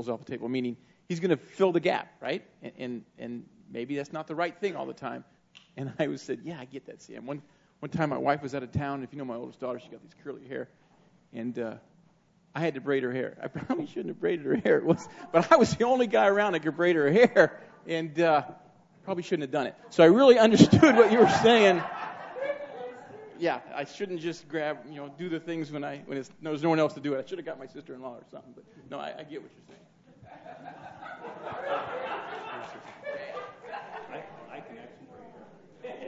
vegetables off the table, meaning he's going to fill the gap, right? And maybe that's not the right thing all the time. And I always said, yeah, I get that, Sam. One time my wife was out of town. If you know my oldest daughter, she got these curly hair. And I had to braid her hair. I probably shouldn't have braided her hair. But I was the only guy around that could braid her hair. And probably shouldn't have done it. So I really understood what you were saying. Yeah, I shouldn't just do the things when there's no one else to do it. I should have got my sister-in-law or something. But no, I get what you're saying. I can actually.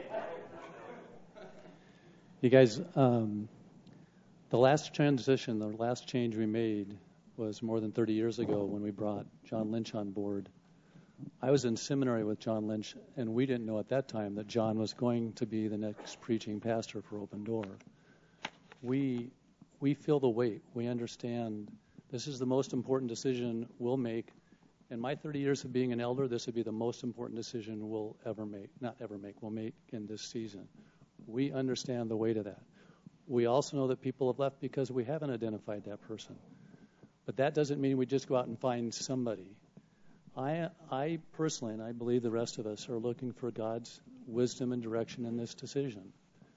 You guys, the last change we made was more than 30 years ago when we brought John Lynch on board. I was in seminary with John Lynch, and we didn't know at that time that John was going to be the next preaching pastor for Open Door. We feel the weight. We understand this is the most important decision we'll make. In my 30 years of being an elder, this would be the most important decision we'll we'll make in this season. We understand the weight of that. We also know that people have left because we haven't identified that person. But that doesn't mean we just go out and find somebody. I personally, and I believe the rest of us, are looking for God's wisdom and direction in this decision.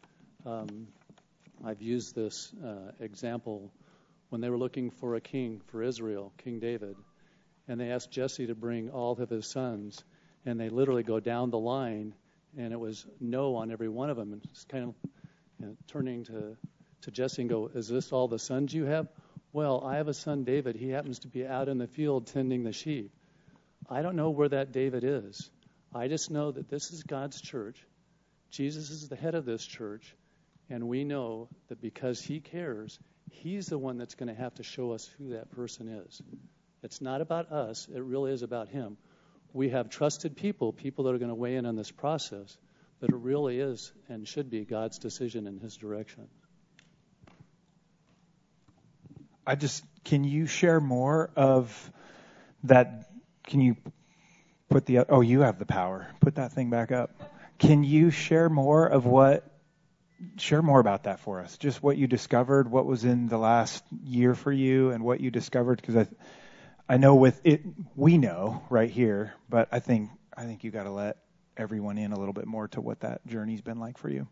I've used this example when they were looking for a king for Israel, King David, and they asked Jesse to bring all of his sons, and they literally go down the line, and it was no on every one of them. And it's kind of turning to Jesse and go, is this all the sons you have? Well, I have a son, David. He happens to be out in the field tending the sheep. I don't know where that David is. I just know that this is God's church. Jesus is the head of this church. And we know that because he cares, he's the one that's going to have to show us who that person is. It's not about us. It really is about him. We have trusted people that are going to weigh in on this process. But it really is and should be God's decision in his direction. Can you share more of that? Can you put you have the power. Put that thing back up. Can you share more about that for us? Just what you discovered, what was in the last year for you and what you discovered, because I know with it, we know right here, but I think you got to let everyone in a little bit more to what that journey's been like for you.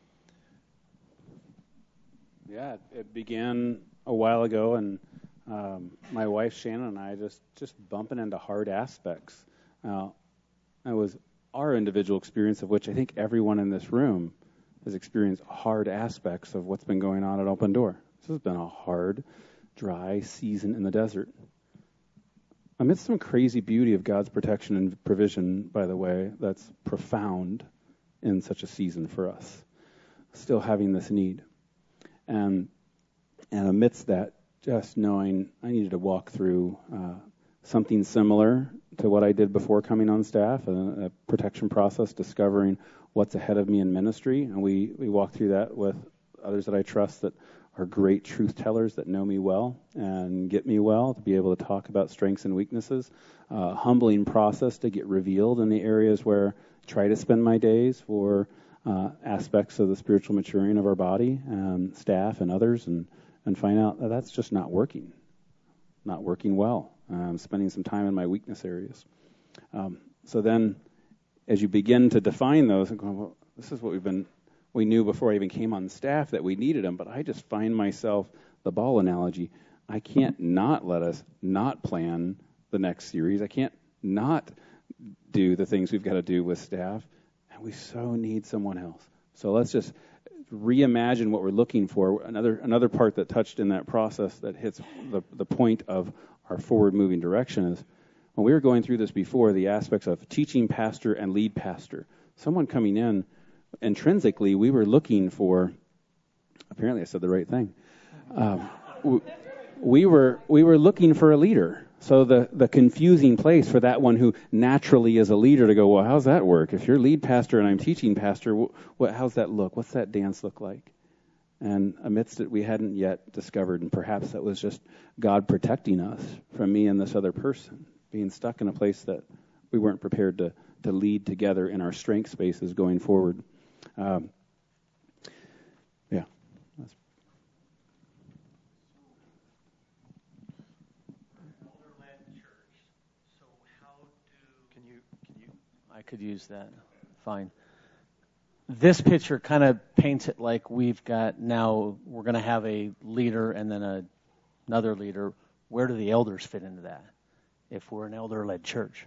Yeah, it began a while ago, and my wife Shannon and I just bumping into hard aspects. It was our individual experience, of which I think everyone in this room has experienced hard aspects of what's been going on at Open Door. This has been a hard, dry season in the desert. Amidst some crazy beauty of God's protection and provision, by the way, that's profound in such a season for us. Still having this need. And amidst that, just knowing I needed to walk through something similar to what I did before coming on staff, a protection process, discovering what's ahead of me in ministry. And we walk through that with others that I trust that are great truth tellers that know me well and get me well, to be able to talk about strengths and weaknesses. Humbling process to get revealed in the areas where I try to spend my days for aspects of the spiritual maturing of our body and staff and others, and find out that that's just not working well. I'm spending some time in my weakness areas. So then, as you begin to define those, and go, well, this is what we knew before I even came on staff that we needed them, but I just find myself, the ball analogy, I can't not let us not plan the next series. I can't not do the things we've got to do with staff, and we so need someone else. So let's just reimagine what we're looking for. Another part that touched in that process that hits the point of our forward-moving direction is, when we were going through this before, the aspects of teaching pastor and lead pastor. Someone coming in, intrinsically, we were looking for, apparently I said the right thing, we were looking for a leader. So the confusing place for that one who naturally is a leader to go, well, how's that work? If you're lead pastor and I'm teaching pastor, how's that look? What's that dance look like? And amidst it, we hadn't yet discovered, and perhaps that was just God protecting us from me and this other person, being stuck in a place that we weren't prepared to lead together in our strength spaces going forward. Yeah. I could use that. Fine. This picture kind of paints it like we're going to have a leader and then another leader. Where do the elders fit into that if we're an elder-led church?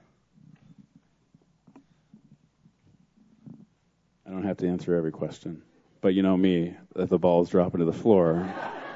I don't have to answer every question. But you know me, if the ball's dropping to the floor.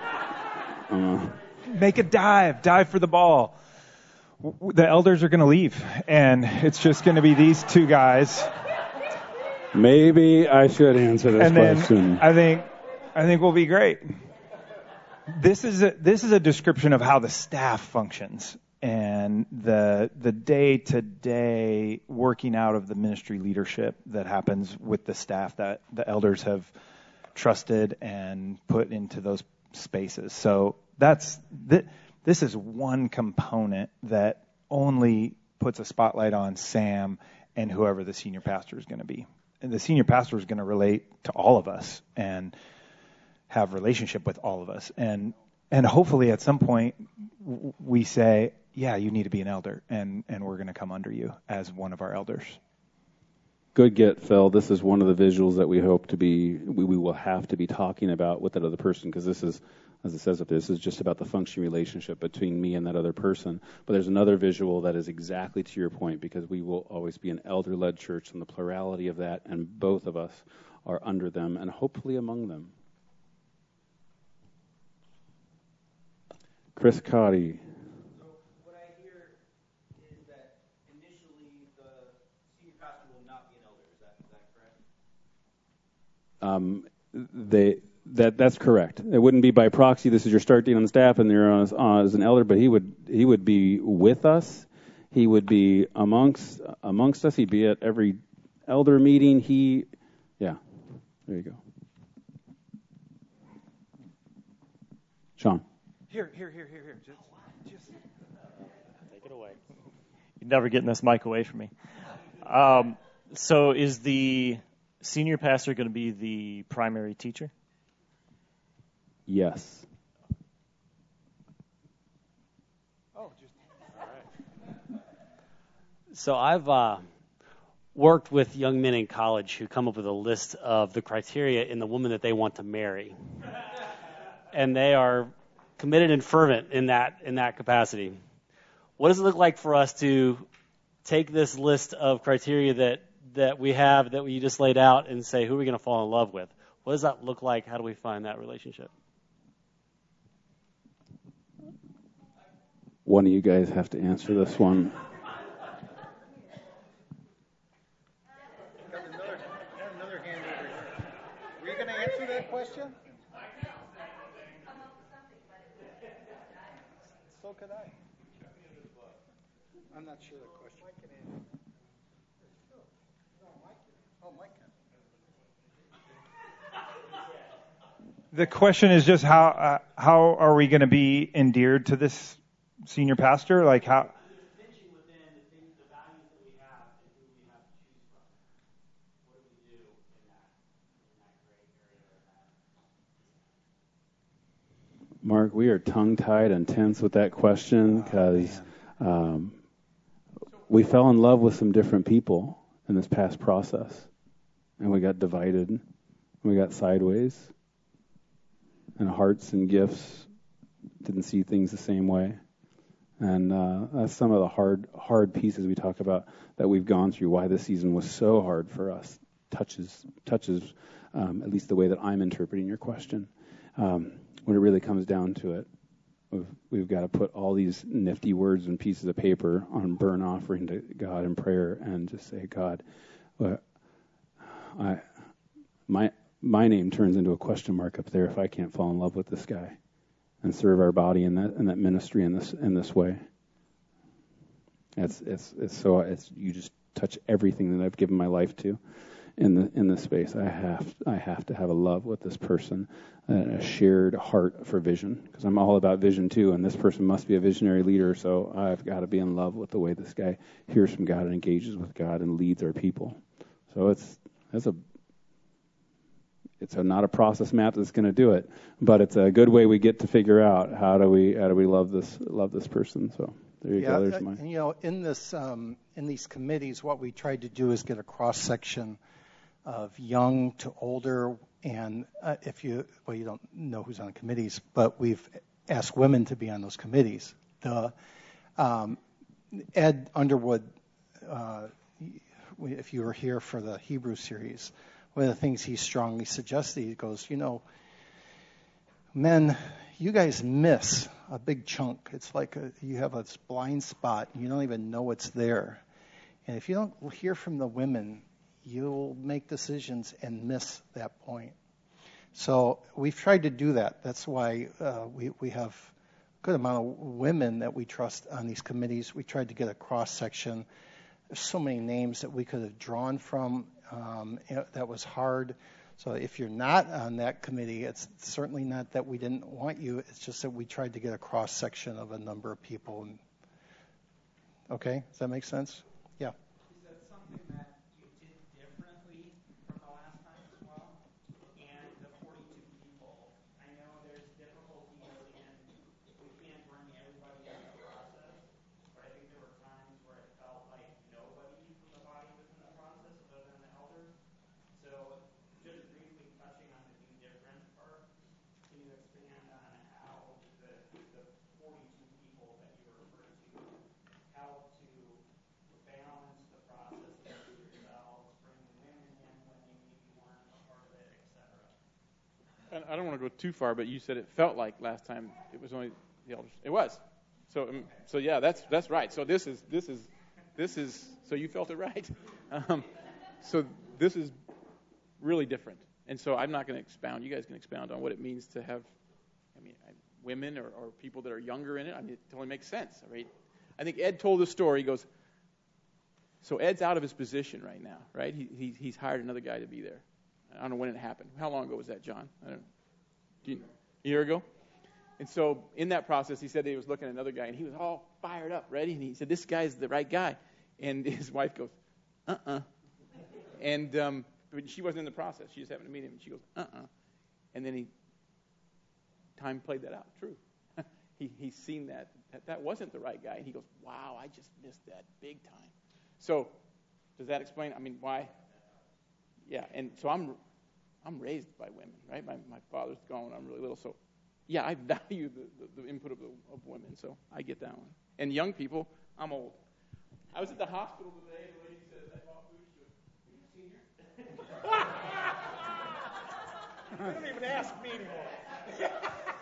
Make a dive for the ball. The elders are going to leave, and it's just going to be these two guys. Maybe I should answer this question. I think we'll be great. This is a description of how the staff functions and the day-to-day working out of the ministry leadership that happens with the staff that the elders have trusted and put into those spaces. So this is one component that only puts a spotlight on Sam and whoever the senior pastor is going to be. And the senior pastor is going to relate to all of us and have relationship with all of us. And hopefully at some point we say, yeah, you need to be an elder, and we're going to come under you as one of our elders. Good get, Phil. This is one of the visuals that we hope to be, we will have to be talking about with that other person, because this is, as it says up there, this is just about the functioning relationship between me and that other person. But there's another visual that is exactly to your point, because we will always be an elder-led church, and the plurality of that, and both of us are under them and hopefully among them. Chris Cotty. So what I hear is that initially the senior pastor will not be an elder. Is that correct? That's correct. It wouldn't be by proxy. This is your start date on the staff, and you're on as an elder. But he would be with us. He would be amongst us. He'd be at every elder meeting. There you go. Sean. Here. Just take it away. You're never getting this mic away from me. So is the senior pastor going to be the primary teacher? Yes. All right. So I've worked with young men in college who come up with a list of the criteria in the woman that they want to marry. And they are committed and fervent in that capacity. What does it look like for us to take this list of criteria that we have, that we just laid out, and say, who are we going to fall in love with? What does that look like? How do we find that relationship? One of you guys have to answer this one. Got another hand over here. Were you going to answer that question? So could I. I'm not sure the question. Oh, Mike can. The question is just how are we going to be endeared to this senior pastor? Like how? Mark, we are tongue-tied and tense with that question because we fell in love with some different people in this past process, and we got divided, we got sideways, and hearts and gifts didn't see things the same way. And that's some of the hard pieces we talk about that we've gone through, why this season was so hard for us. Touches at least the way that I'm interpreting your question. When it really comes down to it, we've got to put all these nifty words and pieces of paper on burnt offering to God in prayer and just say, God, my name turns into a question mark up there if I can't fall in love with this guy and serve our body in that ministry in this way. It's you just touch everything that I've given my life to in this space. I have to have a love with this person, a shared heart for vision, because I'm all about vision too, and this person must be a visionary leader, so I've got to be in love with the way this guy hears from God and engages with God and leads our people. So it's not a process map that's going to do it, but it's a good way we get to figure out how do we love this person. So There you go. There's mine. You know, in these committees, what we tried to do is get a cross section of young to older, and you don't know who's on the committees, but we've asked women to be on those committees. Ed Underwood, if you were here for the Hebrew series, one of the things he strongly suggested, he goes, you know, men, you guys miss a big chunk. It's like you have a blind spot. You don't even know it's there. And if you don't hear from the women, you'll make decisions and miss that point. So we've tried to do that. That's why we have a good amount of women that we trust on these committees. We tried to get a cross-section. There's so many names that we could have drawn from. That was hard. So if you're not on that committee, it's certainly not that we didn't want you. It's just that we tried to get a cross-section of a number of people. Okay? Does that make sense? Yeah. Is that something that you did differently from the last time as well? And the 42 people, I know there's difficulties and we can't bring everybody in the process, but I think there were times where it felt like nobody from the body was in the process other than the elders. So just briefly touching on the be different part, can you expand on how the 42 people that you referred to help to balance the process amongst yourselves, bringing women in when they maybe weren't a part of it, etc.? I don't want to go too far, but you said it felt like last time it was only the elders. It was. So yeah, that's right. So this is. So you felt it right. So this is really different, and so I'm not going to expound. You guys can expound on what it means to have, women or people that are younger in it. It totally makes sense. Right? I think Ed told the story. He goes, so Ed's out of his position right now, right? He's hired another guy to be there. I don't know when it happened. How long ago was that, John? I don't know. A year ago? And so in that process, he said that he was looking at another guy, and he was all fired up, ready. And he said, this guy's the right guy. And his wife goes, And but she wasn't in the process. She just happened to meet him, and she goes, And then time played that out. True. He's seen that wasn't the right guy. And he goes, wow, I just missed that big time. So does that explain? Why? Yeah, and so I'm raised by women, right? My father's gone when I'm really little, so yeah, I value the input of women, so I get that one. And young people, I'm old. I was at the hospital today, and the lady says, I bought food. She goes, are you a senior? They don't even ask me anymore.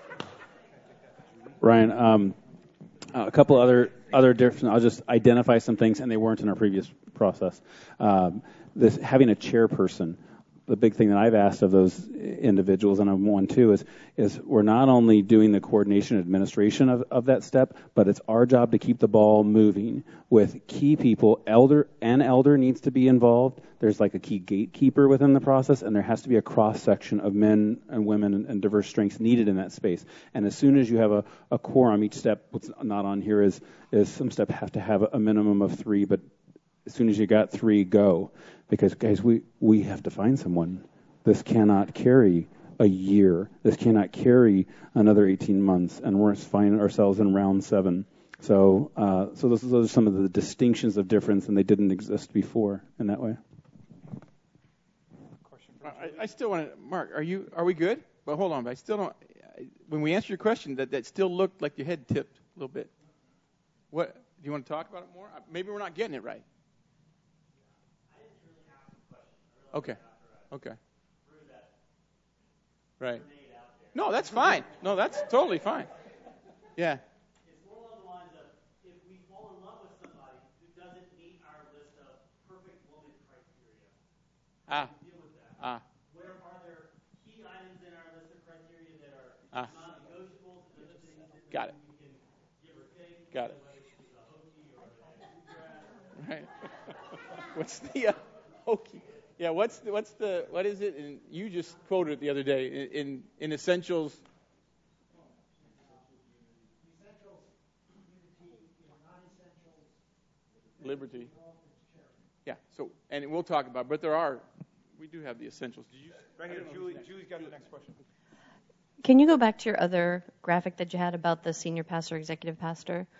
Ryan, a couple other different. I'll just identify some things, and they weren't in our previous process. This having a chairperson. The big thing that I've asked of those individuals, and I'm one too, is we're not only doing the coordination and administration of that step, but it's our job to keep the ball moving with key people. Elder needs to be involved. There's like a key gatekeeper within the process, and there has to be a cross-section of men and women and diverse strengths needed in that space. And as soon as you have a quorum, each step, what's not on here is some step have to have a minimum of 3, but as soon as you got 3, go. Because, guys, we have to find someone. This cannot carry a year. This cannot carry another 18 months, and we're finding ourselves in round 7. So those are some of the distinctions of difference, and they didn't exist before in that way. I still want to, Mark, are we good? Well, hold on, but I still don't, when we answer your question, that still looked like your head tipped a little bit. What, do you want to talk about it more? Maybe we're not getting it right. Okay. Right. No, that's fine. No, that's totally fine. Yeah. It's more along the lines of if we fall in love with somebody who doesn't meet our list of perfect woman criteria, how do we deal with that? Where are there key items in our list of criteria that are non-negotiables and other things that Got it. we can give or take? Got it. Whether she's a hokey or a Right. What's the hokey? Yeah, what is it? And you just quoted it the other day in Essentials. Essentials, unity, non-essentials, Liberty. Yeah. So, and we'll talk about, but we do have the essentials. Did you? Right here, Julie's got the next question. Can you go back to your other graphic that you had about the senior pastor, executive pastor?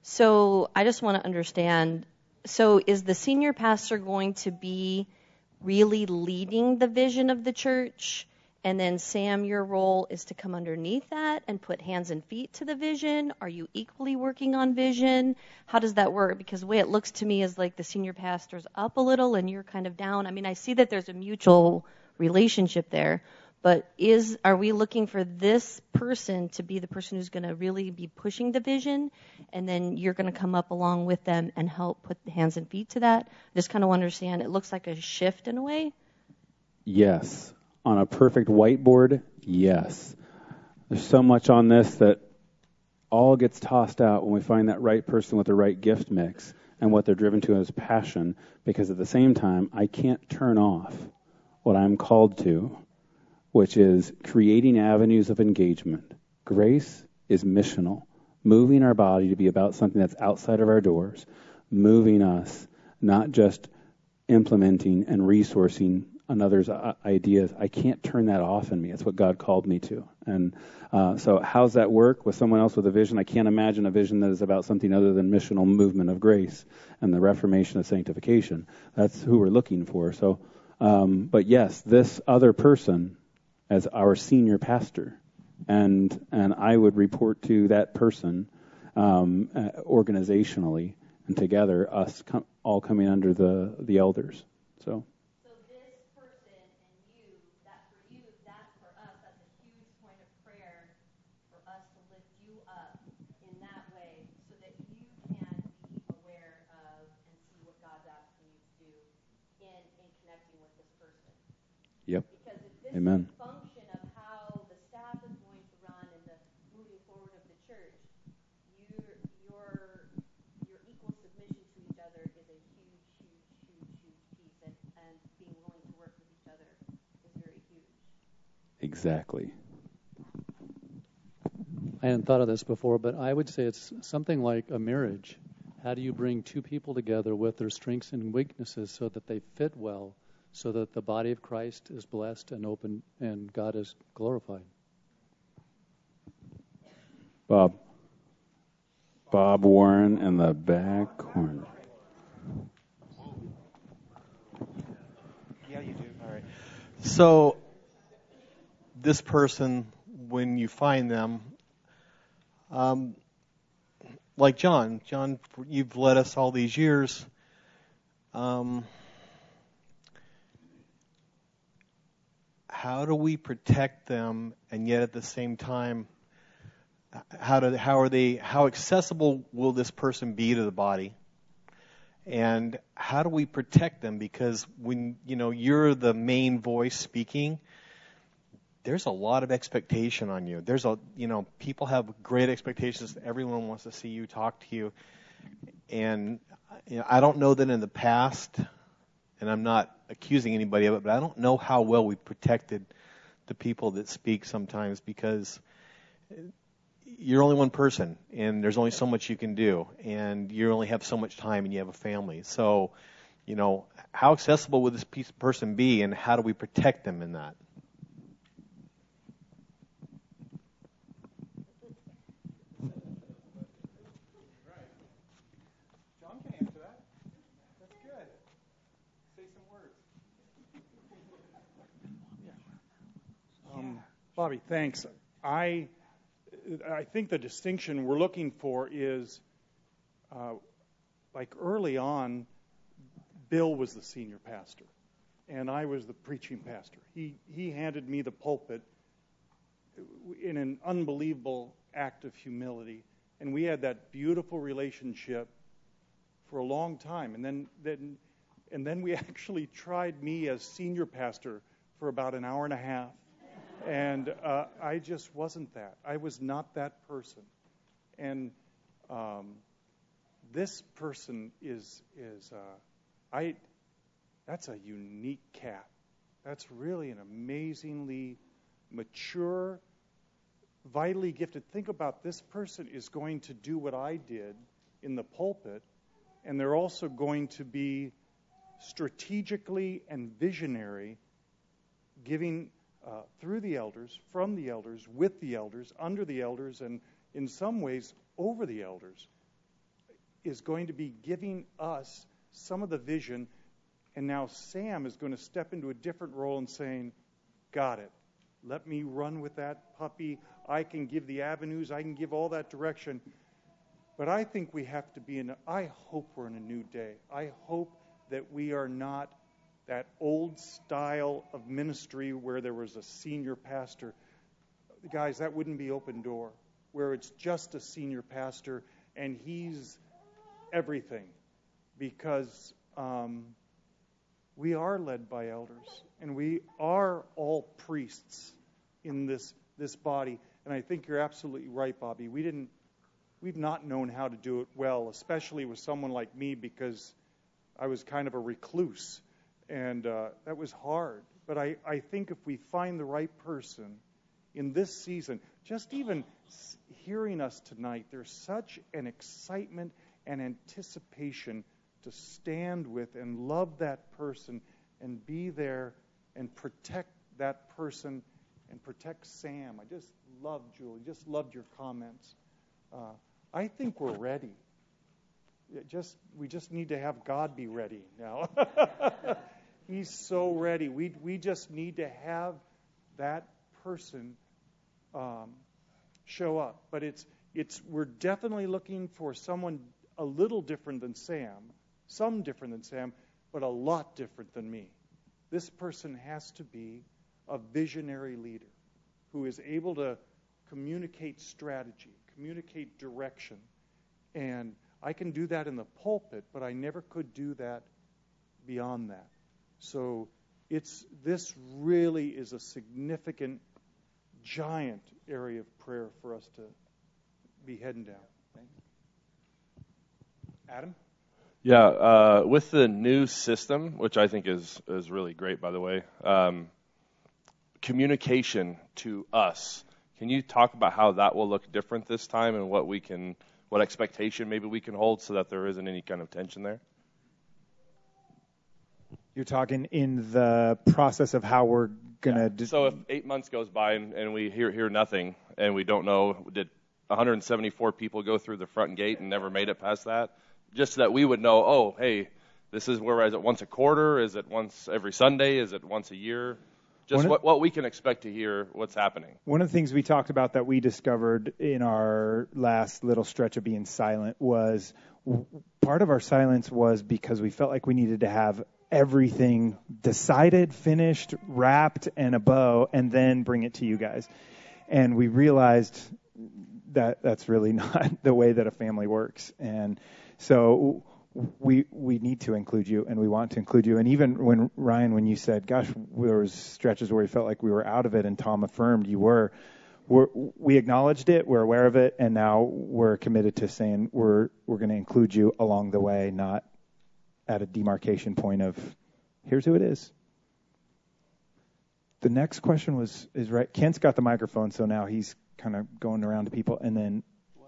So I just want to understand, so is the senior pastor going to be really leading the vision of the church? And then, Sam, your role is to come underneath that and put hands and feet to the vision? Are you equally working on vision? How does that work? Because the way it looks to me is like the senior pastor's up a little and you're kind of down. I mean, I see that there's a mutual relationship there, but are we looking for this person to be the person who's going to really be pushing the vision, and then you're going to come up along with them and help put the hands and feet to that? I just kind of understand. It looks like a shift in a way. Yes. On a perfect whiteboard, yes. There's so much on this that all gets tossed out when we find that right person with the right gift mix and what they're driven to as passion, because at the same time, I can't turn off what I'm called to, which is creating avenues of engagement. Grace is missional, moving our body to be about something that's outside of our doors, moving us, not just implementing and resourcing another's ideas. I can't turn that off in me. It's what God called me to. And so how's that work with someone else with a vision? I can't imagine a vision that is about something other than missional movement of grace and the reformation of sanctification. That's who we're looking for. So, but yes, this other person as our senior pastor, and I would report to that person organizationally, and together us all coming under the elders. So this person and you, that's for us, that's a huge point of prayer for us to lift you up in that way so that you can be aware of and see what God's asking you to do in connecting with this person. Yep. Because if this Amen. is a function of how the staff is going to run and the moving forward of the church, your equal submission to each other is a huge, huge, huge, huge piece, and being willing to work with each other is very huge. Exactly. I hadn't thought of this before, but I would say it's something like a marriage. How do you bring two people together with their strengths and weaknesses so that they fit well, so that the body of Christ is blessed and open and God is glorified? Bob Warren in the back corner. Yeah, you do. All right. So this person, when you find them, like John, you've led us all these years. How do we protect them, and yet at the same time, how accessible will this person be to the body? And how do we protect them? Because when you're the main voice speaking, there's a lot of expectation on you. People have great expectations. Everyone wants to see you, talk to you. And I don't know that in the past, and I'm not accusing anybody of it, but I don't know how well we've protected the people that speak sometimes, because you're only one person, and there's only so much you can do, and you only have so much time, and you have a family. So, how accessible would this person be, and how do we protect them in that? John can answer that. That's good. Say some words. Bobby, thanks. I think the distinction we're looking for is, like early on, Bill was the senior pastor, and I was the preaching pastor. He handed me the pulpit in an unbelievable act of humility, and we had that beautiful relationship for a long time. And then we actually tried me as senior pastor for about an hour and a half. And I just wasn't that. I was not that person. And this person that's a unique cat. That's really an amazingly mature, vitally gifted. Think about, this person is going to do what I did in the pulpit, and they're also going to be strategically and visionary, giving through the elders, from the elders, with the elders, under the elders, and in some ways over the elders. is going to be giving us some of the vision, and now Sam is going to step into a different role and saying, got it. Let me run with that puppy. I can give the avenues. I can give all that direction. But I think we have to be I hope we're in a new day. I hope that we are not that old style of ministry where there was a senior pastor. Guys, that wouldn't be Open Door, where it's just a senior pastor and he's everything. Because we are led by elders, and we are all priests in this body. And I think you're absolutely right, Bobby. We've not known how to do it well, especially with someone like me, because I was kind of a recluse, and that was hard. But I think if we find the right person in this season, just even hearing us tonight, there's such an excitement and anticipation to stand with and love that person and be there and protect that person and protect Sam. I just loved Julie, just loved your comments. I think we're ready. We just need to have God be ready now. He's so ready. We just need to have that person show up. But we're definitely looking for someone a little different than Sam, some different than Sam, but a lot different than me. This person has to be a visionary leader who is able to communicate strategy, communicate direction. And I can do that in the pulpit, but I never could do that beyond that. So this really is a significant, giant area of prayer for us to be heading down. Thanks. Adam? Yeah, with the new system, which I think is really great, by the way, communication to us. Can you talk about how that will look different this time and what expectation maybe we can hold so that there isn't any kind of tension there? You're talking in the process of how we're going to... So if 8 months goes by and we hear nothing and we don't know, did 174 people go through the front gate and never made it past that? Just so that we would know, oh, hey, this is where, is it once a quarter? Is it once every Sunday? Is it once a year? Just what we can expect to hear what's happening. One of the things we talked about that we discovered in our last little stretch of being silent was part of our silence was because we felt like we needed to have everything decided, finished, wrapped, and a bow, and then bring it to you guys. And we realized that that's really not the way that a family works. And so we need to include you, and we want to include you. And even when, Ryan, when you said, gosh, there was stretches where we felt like we were out of it, and Tom affirmed you were, we acknowledged it, we're aware of it, and now we're committed to saying we're going to include you along the way, not at a demarcation point of here's who it is. The next question is right. Kent's got the microphone, so now he's kind of going around to people. And then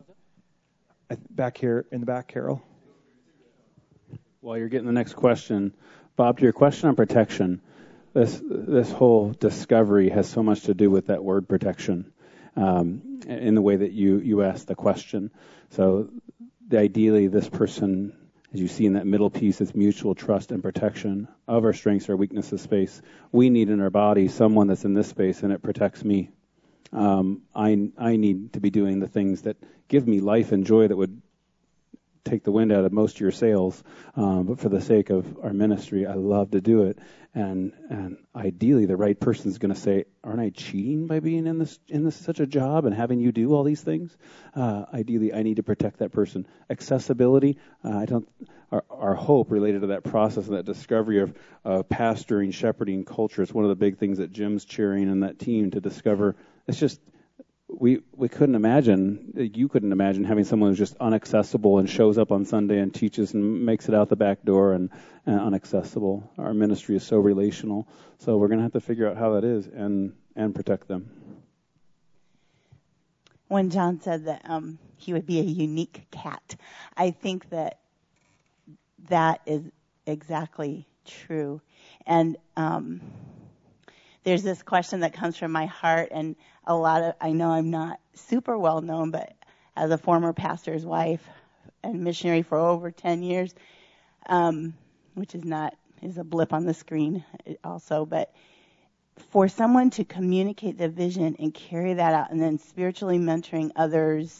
back here in the back, Carol. While you're getting the next question, Bob, to your question on protection, this whole discovery has so much to do with that word protection in the way that you asked the question. So ideally, this person, as you see in that middle piece, is mutual trust and protection of our strengths, our weaknesses space. We need in our body someone that's in this space, and it protects me. I need to be doing the things that give me life and joy that would take the wind out of most of your sails, but for the sake of our ministry, I love to do it. And ideally, the right person is going to say, "Aren't I cheating by being in this such a job and having you do all these things?" Ideally, I need to protect that person. Accessibility, Our hope related to that process and that discovery of pastoring, shepherding culture is one of the big things that Jim's cheering and that team to discover. It's just. We couldn't imagine, you couldn't imagine having someone who's just unaccessible and shows up on Sunday and teaches and makes it out the back door and unaccessible. Our ministry is so relational. So we're going to have to figure out how that is and protect them. When John said that he would be a unique cat, I think that is exactly true. And there's this question that comes from my heart, and I know I'm not super well known, but as a former pastor's wife a missionary for over 10 years, which is a blip on the screen also. But for someone to communicate the vision and carry that out and then spiritually mentoring others,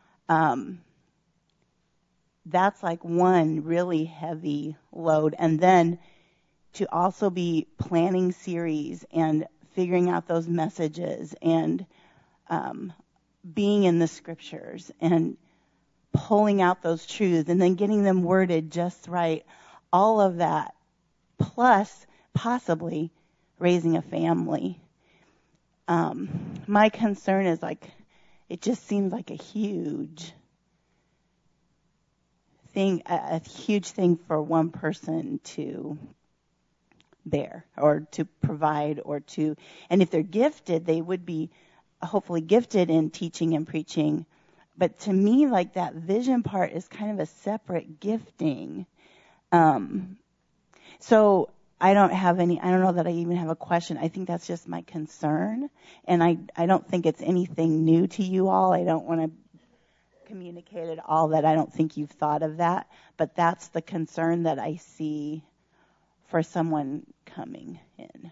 that's like one really heavy load. And then to also be planning series and figuring out those messages and being in the scriptures and pulling out those truths and then getting them worded just right, all of that, plus possibly raising a family. My concern is it just seems like a huge thing for one person to bear or to provide and if they're gifted, they would be hopefully gifted in teaching and preaching. But to me, that vision part is kind of a separate gifting. So I don't know that I even have a question. I think that's just my concern. And I don't think it's anything new to you all. I don't want to communicate at all that I don't think you've thought of that. But that's the concern that I see for someone coming in.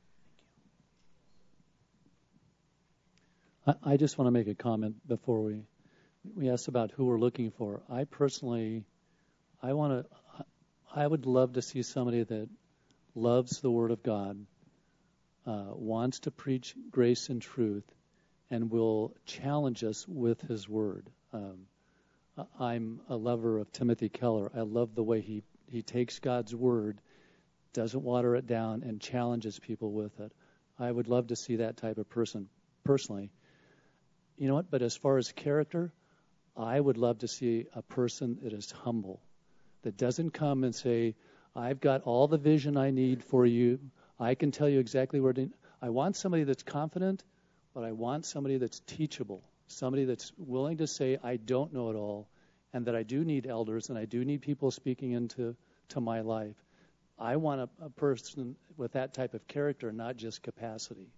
I just want to make a comment before we asked about who we're looking for. I personally, I would love to see somebody that loves the Word of God, wants to preach grace and truth, and will challenge us with His Word. I'm a lover of Timothy Keller. I love the way he takes God's Word, doesn't water it down, and challenges people with it. I would love to see that type of person personally. You know what? But as far as character, I would love to see a person that is humble, that doesn't come and say, I've got all the vision I need for you. I can tell you exactly where to. I want somebody that's confident, but I want somebody that's teachable, somebody that's willing to say, I don't know it all, and that I do need elders and I do need people speaking into my life. I want a person with that type of character, not just capacity.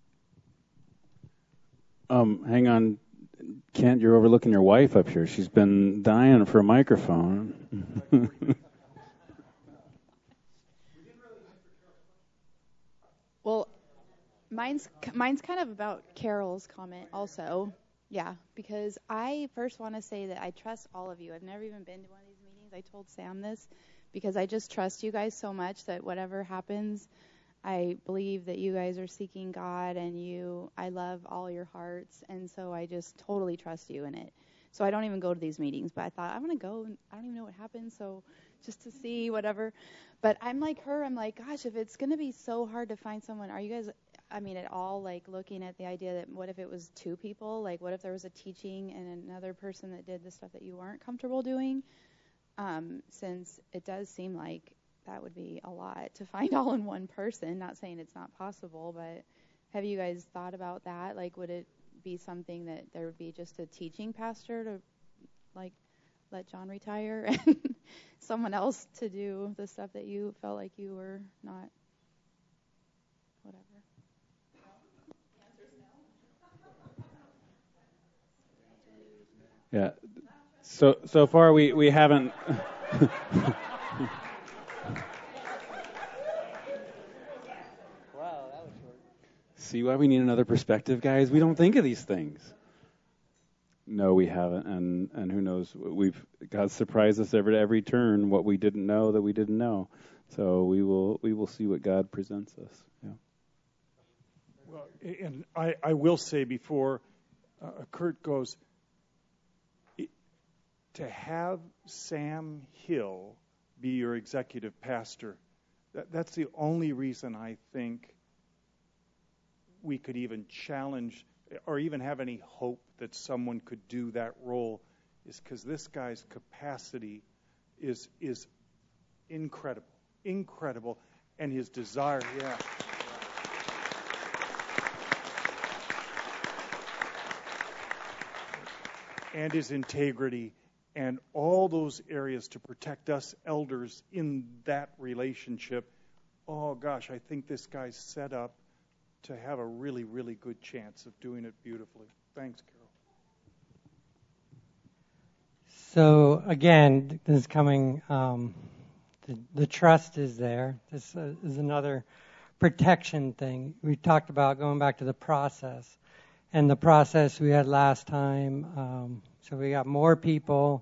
Hang on, Kent, you're overlooking your wife up here. She's been dying for a microphone. Well, mine's kind of about Carol's comment also. Yeah, because I first want to say that I trust all of you. I've never even been to one of these meetings. I told Sam this because I just trust you guys so much that whatever happens, I believe that you guys are seeking God and I love all your hearts, and so I just totally trust you in it. So I don't even go to these meetings, but I thought I'm going to go, and I don't even know what happens, so just to see whatever. But I'm like her, I'm like, gosh, if it's going to be so hard to find someone, are you guys, at all looking at the idea that what if it was two people? Like what if there was a teaching and another person that did the stuff that you weren't comfortable doing? Since it does seem like that would be a lot to find all in one person. Not saying it's not possible, but have you guys thought about that? Like, would it be something that there would be just a teaching pastor to, let John retire and someone else to do the stuff that you felt like you were not, whatever? Yeah. So far we haven't. See why we need another perspective, guys? We don't think of these things. No, we haven't, and who knows? God surprised us every turn. What we didn't know that we didn't know. So we will see what God presents us. Yeah. Well, and I will say before Kurt goes, to have Sam Hill be your executive pastor, that's the only reason I think we could even challenge or even have any hope that someone could do that role, is because this guy's capacity is incredible, and his desire, and his integrity, and all those areas to protect us elders in that relationship. Oh gosh, I think this guy's set up to have a really, really good chance of doing it beautifully. Thanks, Carol. So again, this is coming. The trust is there. This is another protection thing. We talked about going back to the process, and the process we had last time. So we got more people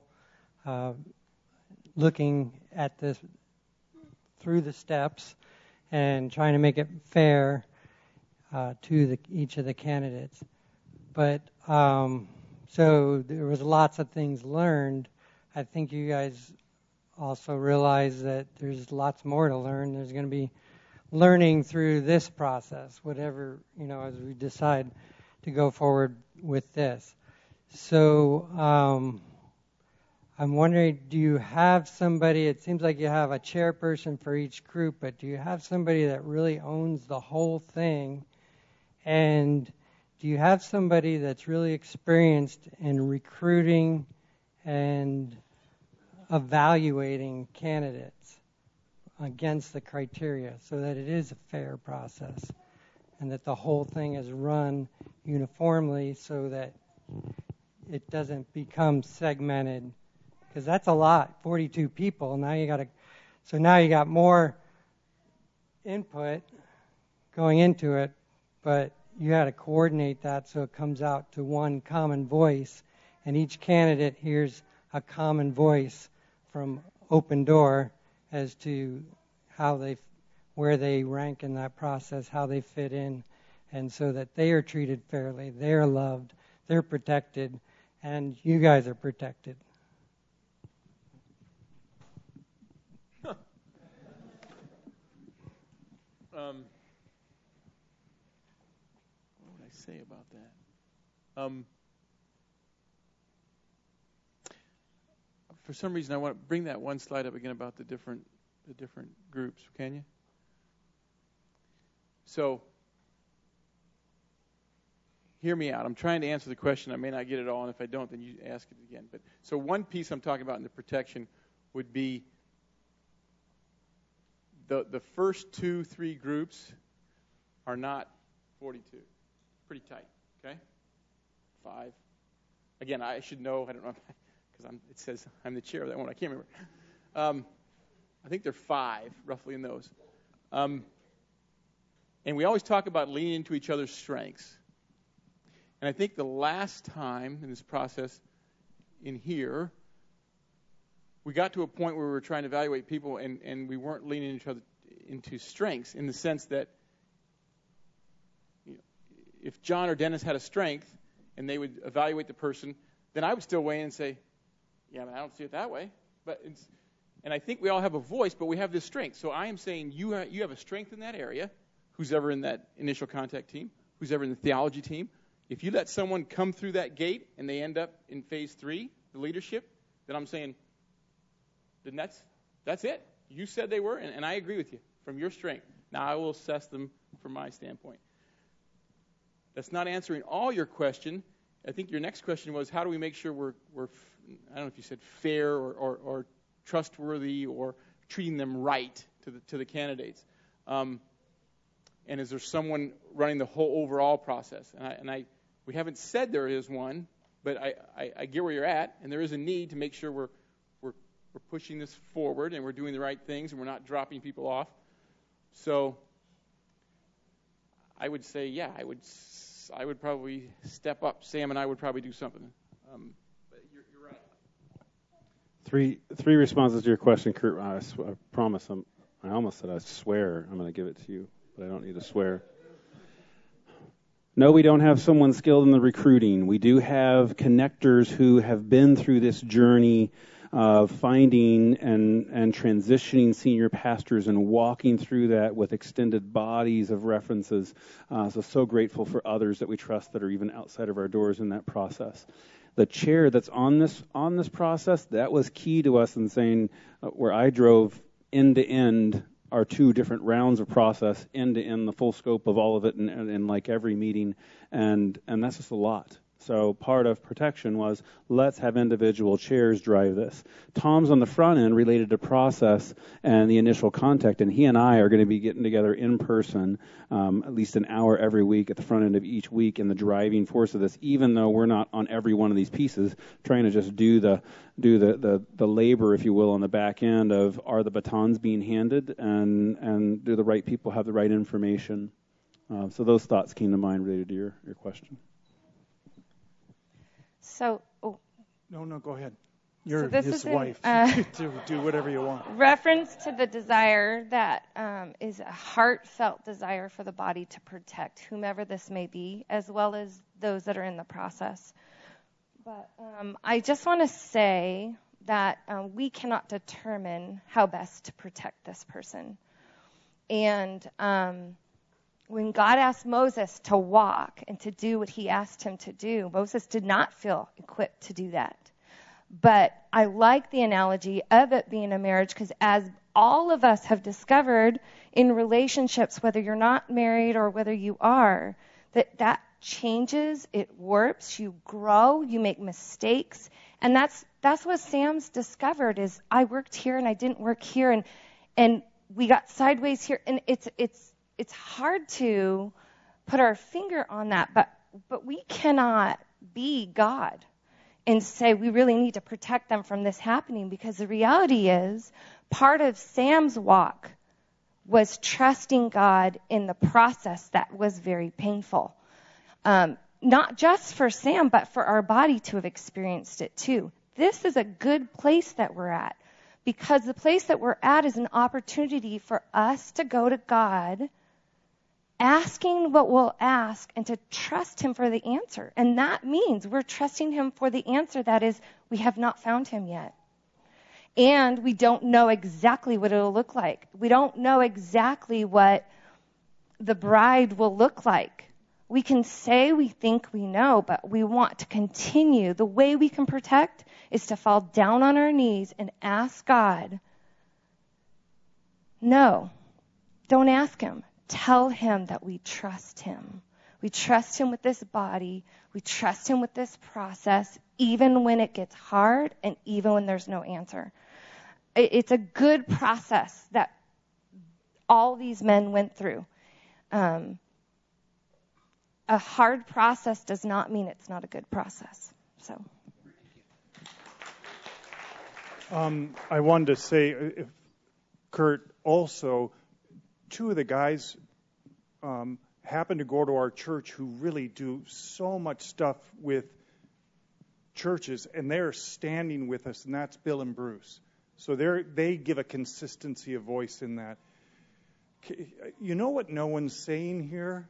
looking at this through the steps and trying to make it fair to each of the candidates. But so there was lots of things learned. I think you guys also realize that there's lots more to learn. There's going to be learning through this process, whatever, as we decide to go forward with this. So I'm wondering, do you have somebody, it seems like you have a chairperson for each group, but do you have somebody that really owns the whole thing? And do you have somebody that's really experienced in recruiting and evaluating candidates against the criteria so that it is a fair process and that the whole thing is run uniformly so that it doesn't become segmented? Because that's a lot, 42 people. Now you got more input going into it, but you got to coordinate that so it comes out to one common voice, and each candidate hears a common voice from Open Door as to where they rank in that process, how they fit in, and so that they are treated fairly, they're loved, they're protected, and you guys are protected. What would I say about that? For some reason, I want to bring that one slide up again about the different groups. Can you? So, hear me out. I'm trying to answer the question. I may not get it all, and if I don't, then you ask it again. But so one piece I'm talking about in the protection would be the first 2-3 groups are not 42. Pretty tight, okay? 5. Again, I should know. I don't know because it says I'm the chair of that one. I can't remember. I think they're 5, roughly, in those. And we always talk about leaning into each other's strengths. And I think the last time in this process in here, we got to a point where we were trying to evaluate people and we weren't leaning each other into strengths in the sense that if John or Dennis had a strength and they would evaluate the person, then I would still weigh in and say, yeah, but I don't see it that way. And I think we all have a voice, but we have this strength. So I am saying you have a strength in that area, who's ever in that initial contact team, who's ever in the theology team. If you let someone come through that gate and they end up in phase 3, the leadership, then I'm saying, then that's it. You said they were, and I agree with you from your strength. Now I will assess them from my standpoint. That's not answering all your question. I think your next question was, how do we make sure we're I don't know if you said fair or trustworthy or treating them right to the candidates. And is there someone running the whole overall process? And we haven't said there is one, but I get where you're at, and there is a need to make sure we're pushing this forward and we're doing the right things and we're not dropping people off. So I would say, yeah, I would probably step up. Sam and I would probably do something. But you're right. Three responses to your question, Kurt. I promise. I almost said I swear I'm going to give it to you, but I don't need to swear. No, we don't have someone skilled in the recruiting. We do have connectors who have been through this journey of finding and transitioning senior pastors and walking through that with extended bodies of references. So grateful for others that we trust that are even outside of our doors in that process. The chair that's on this process, that was key to us in saying where I drove end to end our 2 different rounds of process, end to end, the full scope of all of it, and like every meeting, and that's just a lot. So part of protection was, let's have individual chairs drive this. Tom's on the front end related to process and the initial contact, and he and I are going to be getting together in person at least an hour every week at the front end of each week in the driving force of this, even though we're not on every one of these pieces, trying to just do the labor, if you will, on the back end of, are the batons being handed, and do the right people have the right information. So those thoughts came to mind related to your question. So, No, go ahead. You're this his is wife. Do whatever you want. Reference to the desire that is a heartfelt desire for the body to protect whomever this may be, as well as those that are in the process. But I just want to say that we cannot determine how best to protect this person. And when God asked Moses to walk and to do what he asked him to do, Moses did not feel equipped to do that. But I like the analogy of it being a marriage, because as all of us have discovered in relationships, whether you're not married or whether you are, that changes, it warps, you grow, you make mistakes. And that's what Sam's discovered is, I worked here and I didn't work here, and we got sideways here, and it's hard to put our finger on that, but we cannot be God and say we really need to protect them from this happening, because the reality is part of Sam's walk was trusting God in the process that was very painful. Not just for Sam, but for our body to have experienced it too. This is a good place that we're at, because the place that we're at is an opportunity for us to go to God asking what we'll ask and to trust him for the answer. And that means we're trusting him for the answer that is, we have not found him yet. And we don't know exactly what it'll look like. We don't know exactly what the bride will look like. We can say we think we know, but we want to continue. The way we can protect is to fall down on our knees and ask God. No, don't ask him. Tell him that we trust him. We trust him with this body. We trust him with this process, even when it gets hard and even when there's no answer. It's a good process that all these men went through. A hard process does not mean it's not a good process. So, I wanted to say, Kurt, also, two of the guys happen to go to our church who really do so much stuff with churches, and they're standing with us, and that's Bill and Bruce. So they give a consistency of voice in that. You know what no one's saying here?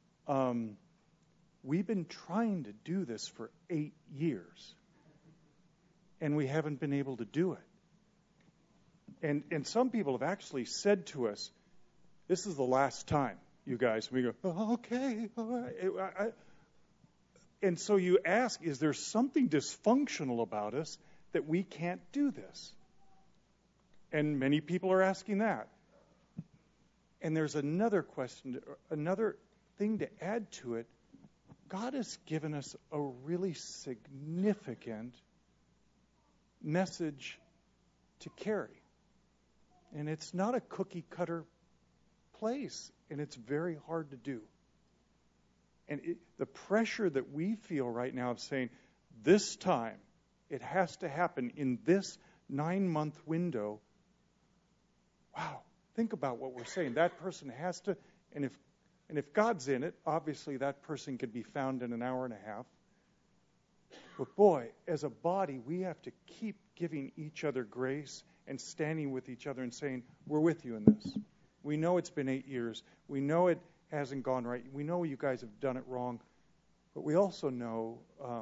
We've been trying to do this for 8 years, and we haven't been able to do it. And some people have actually said to us, this is the last time, you guys. We go, oh, okay, all right. And so you ask, is there something dysfunctional about us that we can't do this? And many people are asking that. And there's another question, another thing to add to it. God has given us a really significant message to carry. And it's not a cookie-cutter place, and it's very hard to do. And the pressure that we feel right now of saying, this time, it has to happen in this 9-month window. Wow, think about what we're saying. That person has to, and if God's in it, obviously that person could be found in an hour and a half. But boy, as a body, we have to keep giving each other grace and standing with each other and saying, we're with you in this. We know it's been 8 years. We know it hasn't gone right. We know you guys have done it wrong. But we also know,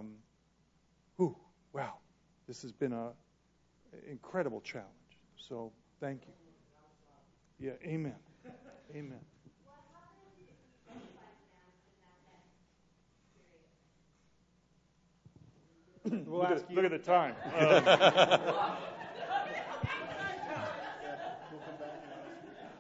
wow, this has been an incredible challenge. So thank you. Yeah, amen. Amen. Look at the time.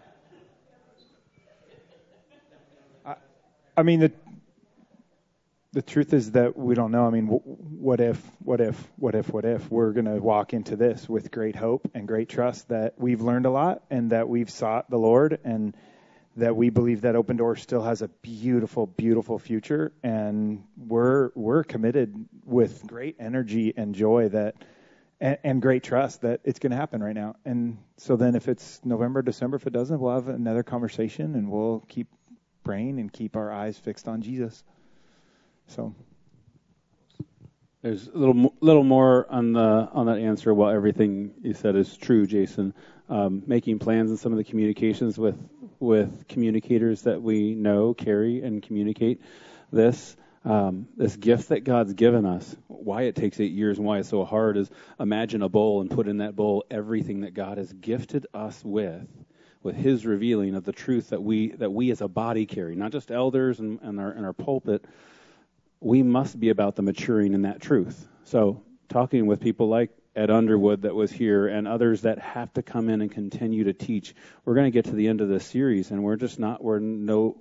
I mean, the truth is that we don't know. I mean, what if we're going to walk into this with great hope and great trust that we've learned a lot and that we've sought the Lord and that we believe that Open Door still has a beautiful, beautiful future, and we're committed with great energy and joy that and great trust that it's going to happen right now. And so then if it's November, December, if it doesn't, we'll have another conversation and we'll keep praying and keep our eyes fixed on Jesus. So there's a little more on that answer. While everything you said is true, Jason, making plans and some of the communications with communicators that we know carry and communicate this gift that God's given us. Why it takes 8 years and why it's so hard is imagine a bowl and put in that bowl everything that God has gifted us with His revealing of the truth that we as a body carry, not just elders and our pulpit. We must be about the maturing in that truth. So talking with people like Ed Underwood that was here and others that have to come in and continue to teach. We're going to get to the end of this series and we're no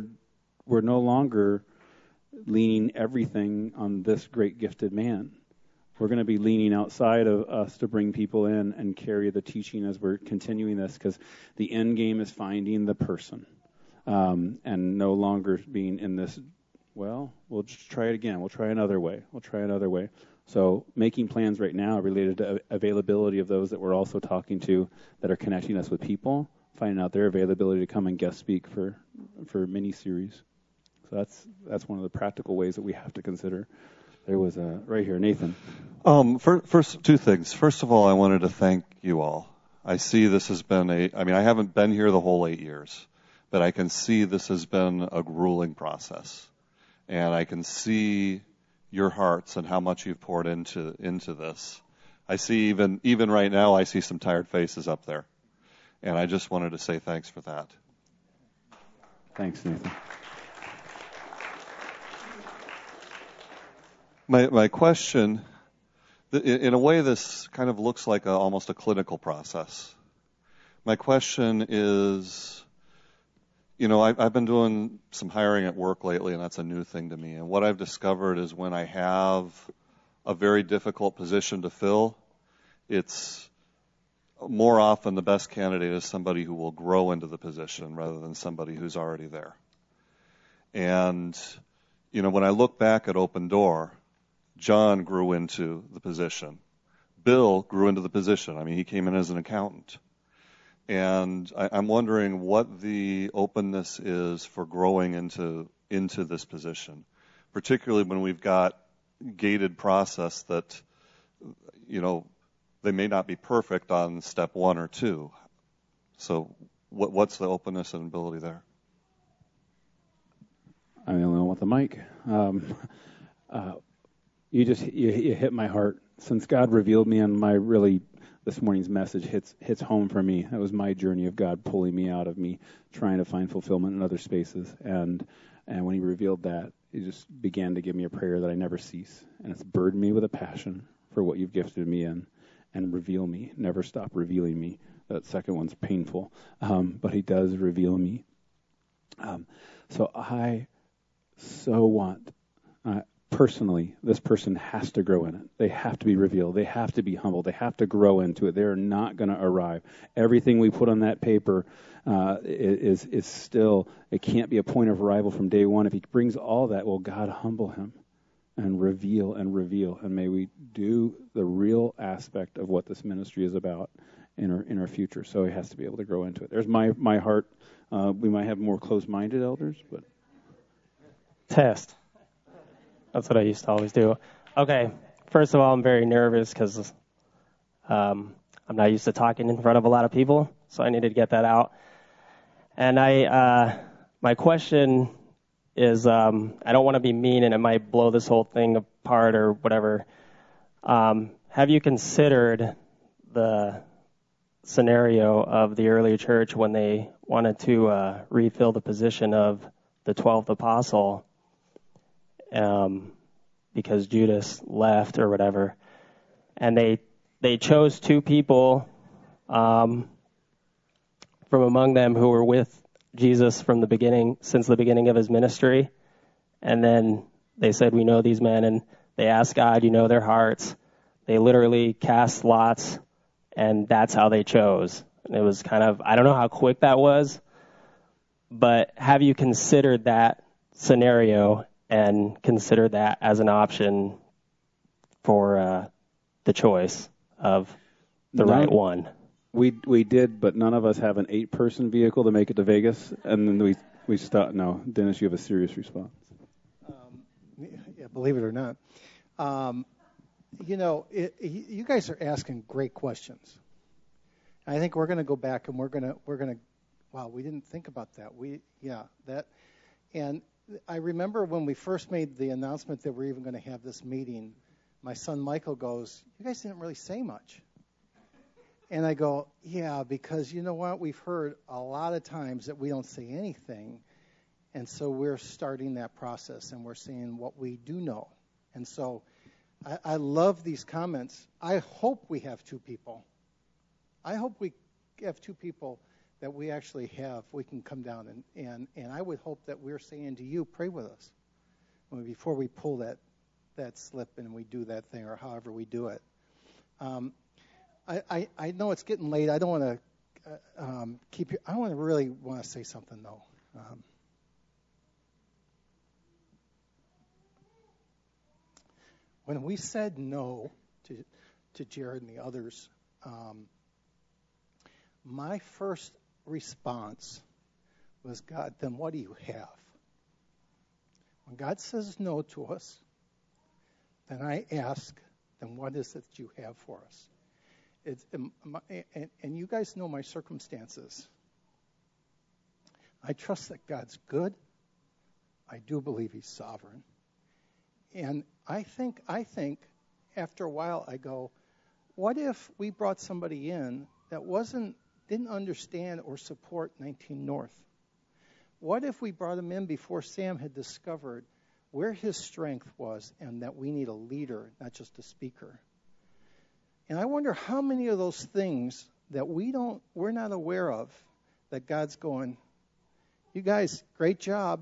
longer leaning everything on this great gifted man. We're going to be leaning outside of us to bring people in and carry the teaching as we're continuing this, because the end game is finding the person and no longer being in this, well, we'll just try it again. We'll try another way. So making plans right now related to availability of those that we're also talking to that are connecting us with people, finding out their availability to come and guest speak for mini-series. So that's one of the practical ways that we have to consider. There was right here, Nathan. First, two things. First of all, I wanted to thank you all. I see this has been I haven't been here the whole 8 years, but I can see this has been a grueling process. And I can see your hearts and how much you've poured into this. I see even right now, I see some tired faces up there. And I just wanted to say thanks for that. Thanks, Nathan. My question, in a way, this kind of looks like almost a clinical process. My question is, I've been doing some hiring at work lately, and that's a new thing to me. And what I've discovered is when I have a very difficult position to fill, it's more often the best candidate is somebody who will grow into the position rather than somebody who's already there. And, when I look back at Open Door, John grew into the position. Bill grew into the position. I mean, he came in as an accountant. And I'm wondering what the openness is for growing into this position, particularly when we've got gated process that, they may not be perfect on step 1 or 2. So what's the openness and ability there? I don't want the mic. You hit my heart. Since God revealed me on this morning's message hits home for me. That was my journey of God pulling me out of me trying to find fulfillment in other spaces. And when He revealed that, He just began to give me a prayer that I never cease. And it's burdened me with a passion for what You've gifted me in, and reveal me. Never stop revealing me. That second one's painful, but He does reveal me. So I so want. Personally, this person has to grow in it. They have to be revealed. They have to be humbled. They have to grow into it. They're not going to arrive. Everything we put on that paper is still, it can't be a point of arrival from day one. If He brings all that, will God humble him and reveal. And may we do the real aspect of what this ministry is about in our future. So He has to be able to grow into it. There's my heart. We might have more closed-minded elders, but. Test. That's what I used to always do. Okay, first of all, I'm very nervous because I'm not used to talking in front of a lot of people, so I needed to get that out. And my question is, I don't want to be mean and it might blow this whole thing apart or whatever. Have you considered the scenario of the early church when they wanted to refill the position of the 12th apostle? Because Judas left or whatever, and they chose 2 people from among them who were with Jesus from the beginning, since the beginning of His ministry, and then they said, we know these men, and they asked God, you know their hearts. They literally cast lots, and that's how they chose. And it was kind of, I don't know how quick that was, but have you considered that scenario and consider that as an option for the choice of the right one? We did, but none of us have an 8-person vehicle to make it to Vegas, and then we stopped. No, Dennis, you have a serious response. Yeah, believe it or not. You guys are asking great questions. I think we're going to go back and we're going to. Wow, we didn't think about that. And I remember when we first made the announcement that we're even going to have this meeting. My son Michael goes, "You guys didn't really say much." And I go, "Yeah, because you know what? We've heard a lot of times that we don't say anything, and so we're starting that process and we're seeing what we do know." And so I love these comments. I hope we have 2 people. I hope we have 2 people that we actually have. We can come down and I would hope that we're saying to you, pray with us before we pull that slip and we do that thing or however we do it. I know it's getting late. I don't want to keep you. I really want to say something though. When we said no to Jared and the others, my first response was, God, then what do you have? When God says no to us, then I ask, then what is it that you have for us? And you guys know my circumstances. I trust that God's good. I do believe He's sovereign. And I think after a while I go, what if we brought somebody in that didn't understand or support 19 North? What if we brought him in before Sam had discovered where his strength was and that we need a leader, not just a speaker? And I wonder how many of those things that we're not aware of, that God's going, you guys, great job.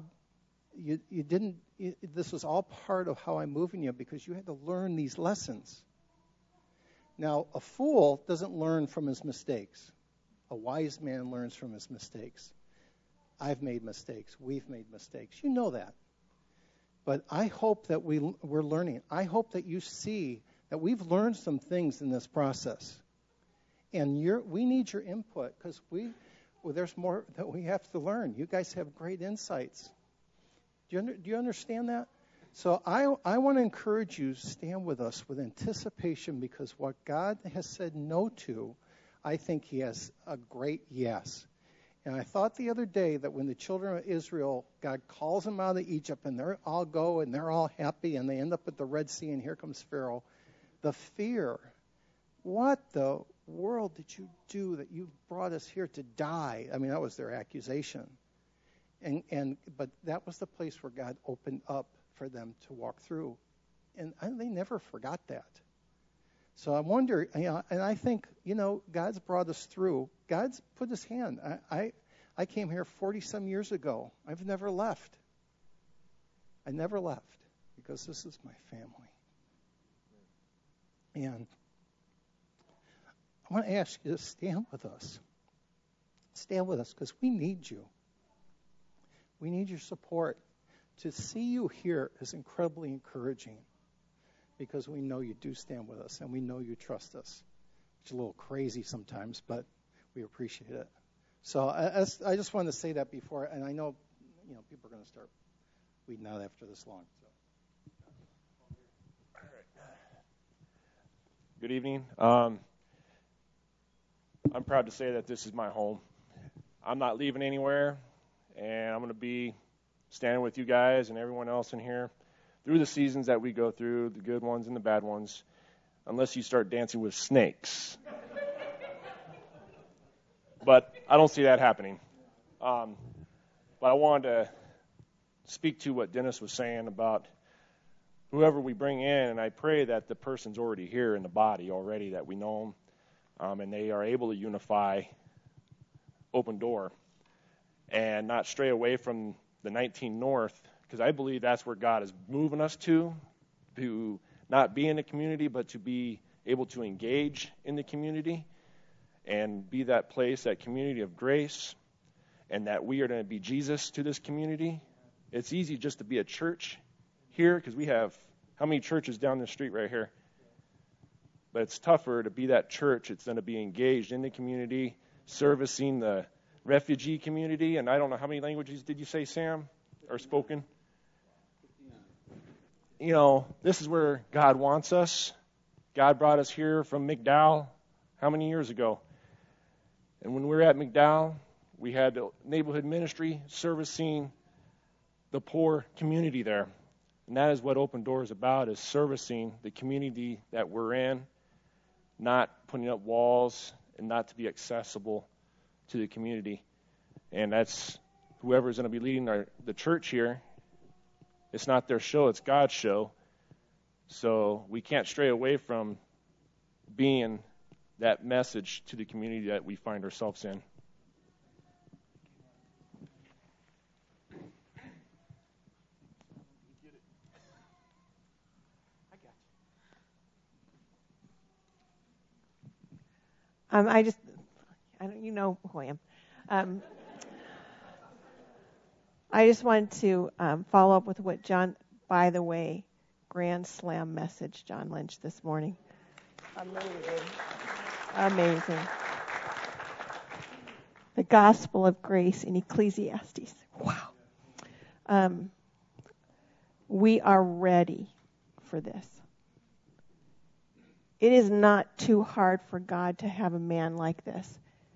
This was all part of how I'm moving you because you had to learn these lessons. Now, a fool doesn't learn from his mistakes. A wise man learns from his mistakes. I've made mistakes. We've made mistakes. You know that. But I hope that we're learning. I hope that you see that we've learned some things in this process. And we need your input because there's more that we have to learn. You guys have great insights. Do you understand that? So I want to encourage you to stand with us with anticipation because what God has said no to, I think He has a great yes. And I thought the other day that when the children of Israel, God calls them out of Egypt and they all go and they're all happy and they end up at the Red Sea and here comes Pharaoh, the fear, what the world did you do that you brought us here to die? I mean, that was their accusation. But that was the place where God opened up for them to walk through. And they never forgot that. So I wonder, and I think, God's brought us through. God's put His hand. I came here 40-some years ago. I've never left. I never left because this is my family. And I want to ask you to stand with us. Stand with us because we need you. We need your support. To see you here is incredibly encouraging because we know you do stand with us and we know you trust us. It's a little crazy sometimes, but we appreciate it. So I just wanted to say that before, and I know people are going to start weeding out after this long. So. All right. Good evening. I'm proud to say that this is my home. I'm not leaving anywhere. And I'm going to be standing with you guys and everyone else in here through the seasons that we go through, the good ones and the bad ones, unless you start dancing with snakes. But I don't see that happening. But I wanted to speak to what Dennis was saying about whoever we bring in, and I pray that the person's already here in the body already, that we know them, and they are able to unify Open Door and not stray away from the 19 North because I believe that's where God is moving us to not be in the community, but to be able to engage in the community and be that place, that community of grace, and that we are going to be Jesus to this community. It's easy just to be a church here because we have how many churches down the street right here? But it's tougher to be that church. It's going to be engaged in the community, servicing the refugee community. And I don't know, how many languages did you say, Sam, are spoken? You know, this is where God wants us. God brought us here from McDowell how many years ago? And when we were at McDowell, we had the neighborhood ministry servicing the poor community there. And that is what Open Door is about, is servicing the community that we're in, not putting up walls and not to be accessible to the community. And that's whoever's going to be leading the church here. It's not their show, it's God's show. So we can't stray away from being that message to the community that we find ourselves in. You know who I am. I just wanted to follow up with what John, by the way, grand slam message, John Lynch, this morning. Amazing. The gospel of grace in Ecclesiastes. Wow. We are ready for this. It is not too hard for God to have a man like this.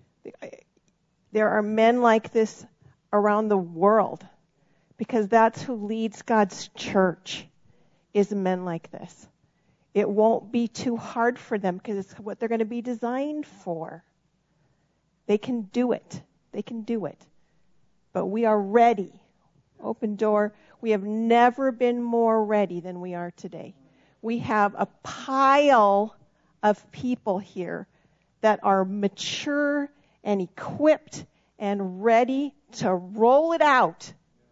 There are men like this around the world because that's who leads God's church, is men like this. It won't be too hard for them because it's what they're going to be designed for. They can do it. They can do it. But we are ready. Open Door. We have never been more ready than we are today. We have a pile of people here that are mature and equipped and ready to roll it out.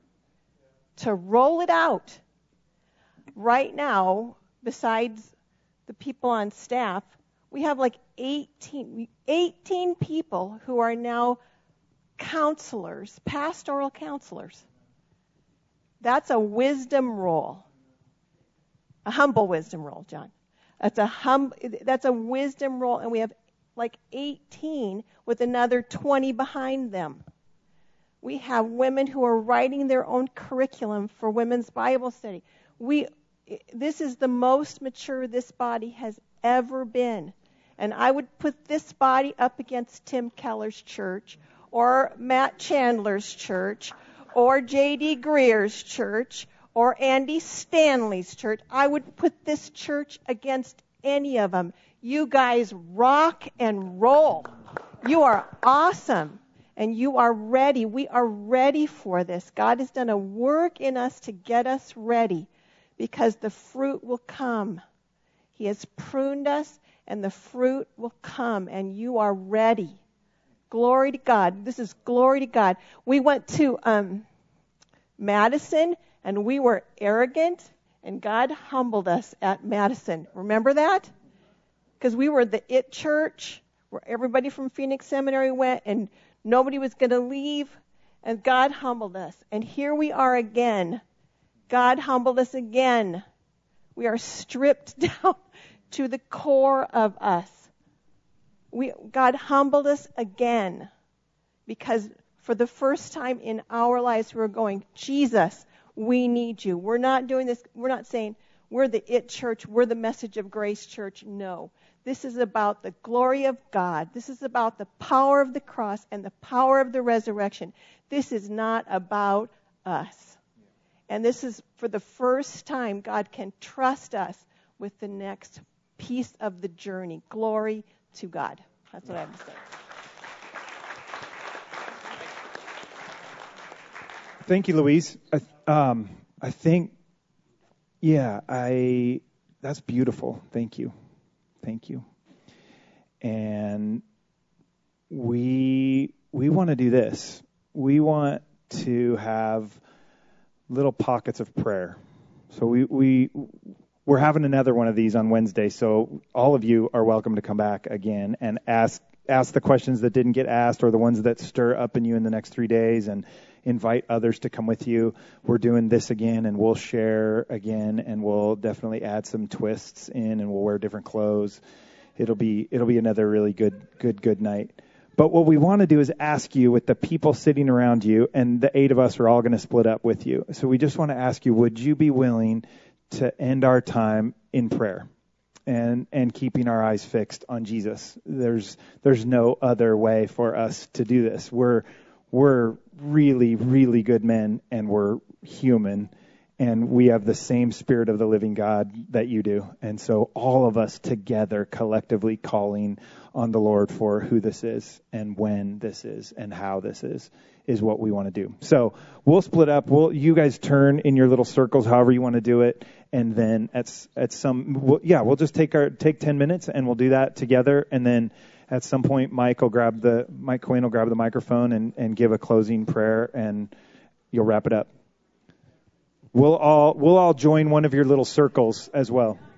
To roll it out. Right now, besides the people on staff, we have like 18 people who are now counselors, pastoral counselors. That's a wisdom role. A humble wisdom role, John. That's a wisdom role, and we have like 18 with another 20 behind them. We have women who are writing their own curriculum for women's Bible study. This is the most mature this body has ever been. And I would put this body up against Tim Keller's church, or Matt Chandler's church, or J.D. Greer's church, or Andy Stanley's church. I would put this church against any of them. You guys rock and roll. You are awesome. And you are ready. We are ready for this. God has done a work in us to get us ready because the fruit will come. He has pruned us and the fruit will come and you are ready. Glory to God. This is glory to God. We went to Madison and we were arrogant and God humbled us at Madison. Remember that? Because we were the it church where everybody from Phoenix Seminary went and nobody was going to leave, and God humbled us. And here we are again. God humbled us again. We are stripped down to the core of us. God humbled us again because for the first time in our lives we're going, Jesus, we need you. We're not doing this. We're not saying we're the it church. We're the Message of Grace church. No. This is about the glory of God. This is about the power of the cross and the power of the resurrection. This is not about us. And this is for the first time God can trust us with the next piece of the journey. Glory to God. That's what I have to say. Thank you, Louise. I think, that's beautiful. Thank you. Thank you. And we want to do this. We want to have little pockets of prayer. So we're having another one of these on Wednesday, so all of you are welcome to come back again and ask the questions that didn't get asked or the ones that stir up in you in the next 3 days, and invite others to come with you. We're doing this again, and we'll share again, and we'll definitely add some twists in, and we'll wear different clothes. It'll be another really good night. But what we want to do is ask you, with the people sitting around you, and the 8 of us are all going to split up with you. So we just want to ask you, would you be willing to end our time in prayer and keeping our eyes fixed on Jesus? There's no other way for us to do this. We're really, really good men, and we're human, and we have the same Spirit of the living God that you do. And so all of us together collectively calling on the Lord for who this is and when this is and how this is what we want to do. So we'll split up. You guys turn in your little circles, however you want to do it. And then we'll just take 10 minutes and we'll do that together. And then at some point, Mike Quinn will grab the microphone and give a closing prayer, and you'll wrap it up. We'll all join one of your little circles as well.